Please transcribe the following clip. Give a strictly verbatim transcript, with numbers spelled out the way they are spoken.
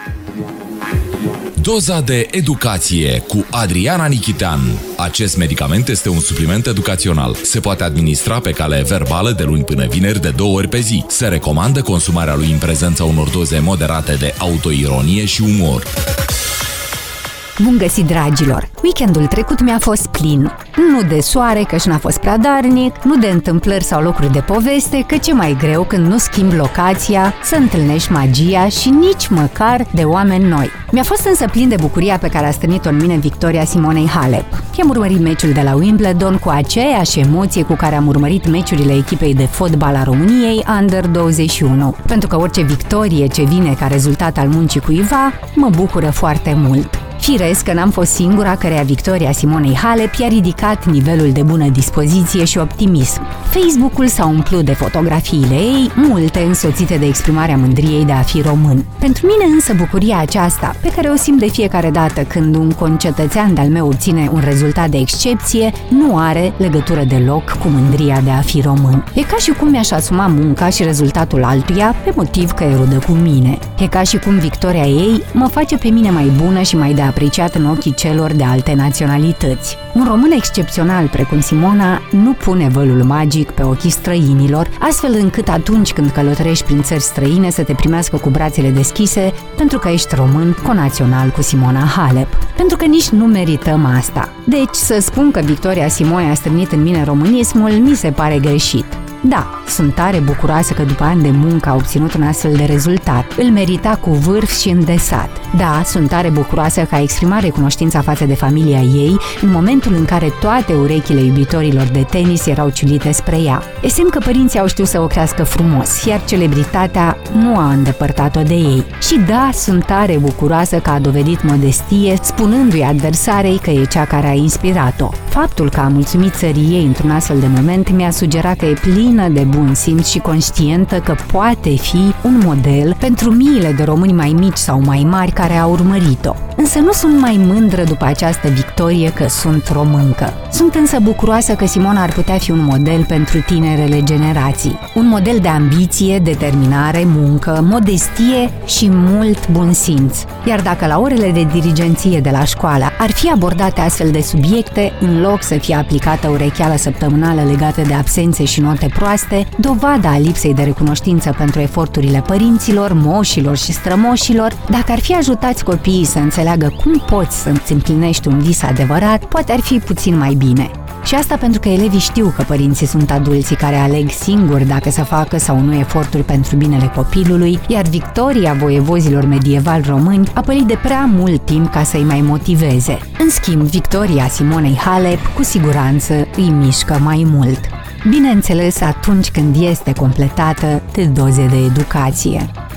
Doza de educație cu Adriana Nichitean. Acest medicament este un supliment educațional. Se poate administra pe cale verbală de luni până vineri de două ori pe zi. Se recomandă consumarea lui în prezența unor doze moderate de autoironie și umor. Bun găsit, dragilor! Weekendul trecut mi-a fost plin. Nu de soare, căci n-a fost prea darnic, nu de întâmplări sau locuri de poveste, că ce mai greu când nu schimbi locația, să întâlnești magia și nici măcar de oameni noi. Mi-a fost însă plin de bucuria pe care a stârnit-o în mine victoria Simonei Halep. I-am urmărit meciul de la Wimbledon cu aceeași emoție cu care am urmărit meciurile echipei de fotbal a României Under douăzeci și unu. Pentru că orice victorie ce vine ca rezultat al muncii cuiva, mă bucură foarte mult. Firesc că n-am fost singura căreia victoria Simonei Halep i-a ridicat nivelul de bună dispoziție și optimism. Facebook-ul s-a umplut de fotografiile ei, multe însoțite de exprimarea mândriei de a fi român. Pentru mine însă bucuria aceasta, pe care o simt de fiecare dată când un concetățean de-al meu obține un rezultat de excepție, nu are legătură deloc cu mândria de a fi român. E ca și cum mi-aș asuma munca și rezultatul altuia pe motiv că e rudă cu mine. E ca și cum victoria ei mă face pe mine mai bună și mai de apreciat în ochii celor de alte naționalități. Un român excepțional precum Simona nu pune vălul magic pe ochii străinilor, astfel încât atunci când călătorești prin țări străine să te primească cu brațele deschise pentru că ești român conațional cu Simona Halep. Pentru că nici nu merităm asta. Deci să spun că victoria Simonei a strânit în mine românismul mi se pare greșit. Da, sunt tare bucuroasă că după ani de muncă a obținut un astfel de rezultat. Îl merita cu vârf și îndesat. Da, sunt tare bucuroasă că a exprimat recunoștința față de familia ei în momentul în care toate urechile iubitorilor de tenis erau ciulite spre ea. E semn că părinții au știut să o crească frumos, iar celebritatea nu a îndepărtat-o de ei. Și da, sunt tare bucuroasă că a dovedit modestie, spunându-i adversarei că e cea care a inspirat-o. Faptul că a mulțumit țării ei într-un astfel de moment mi-a sugerat că e plin de bun simț și conștientă că poate fi un model pentru miile de români mai mici sau mai mari care au urmărit-o. Însă nu sunt mai mândră după această victorie că sunt româncă. Sunt însă bucuroasă că Simona ar putea fi un model pentru tinerele generații. Un model de ambiție, determinare, muncă, modestie și mult bun simț. Iar dacă la orele de dirigenție de la școală ar fi abordate astfel de subiecte, în loc să fie aplicată urecheală săptămânală legată de absențe și note proaste, dovada a lipsei de recunoștință pentru eforturile părinților, moșilor și strămoșilor, dacă ar fi ajutați copiii să înțeleagă cum poți să-ți împlinești un vis adevărat, poate ar fi puțin mai bine. Și asta pentru că elevii știu că părinții sunt adulții care aleg singuri dacă să facă sau nu eforturi pentru binele copilului, iar victoria voievozilor medievali români a pălit de prea mult timp ca să-i mai motiveze. În schimb, victoria Simonei Halep cu siguranță îi mișcă mai mult. Bineînțeles atunci când este completată de doze de educație.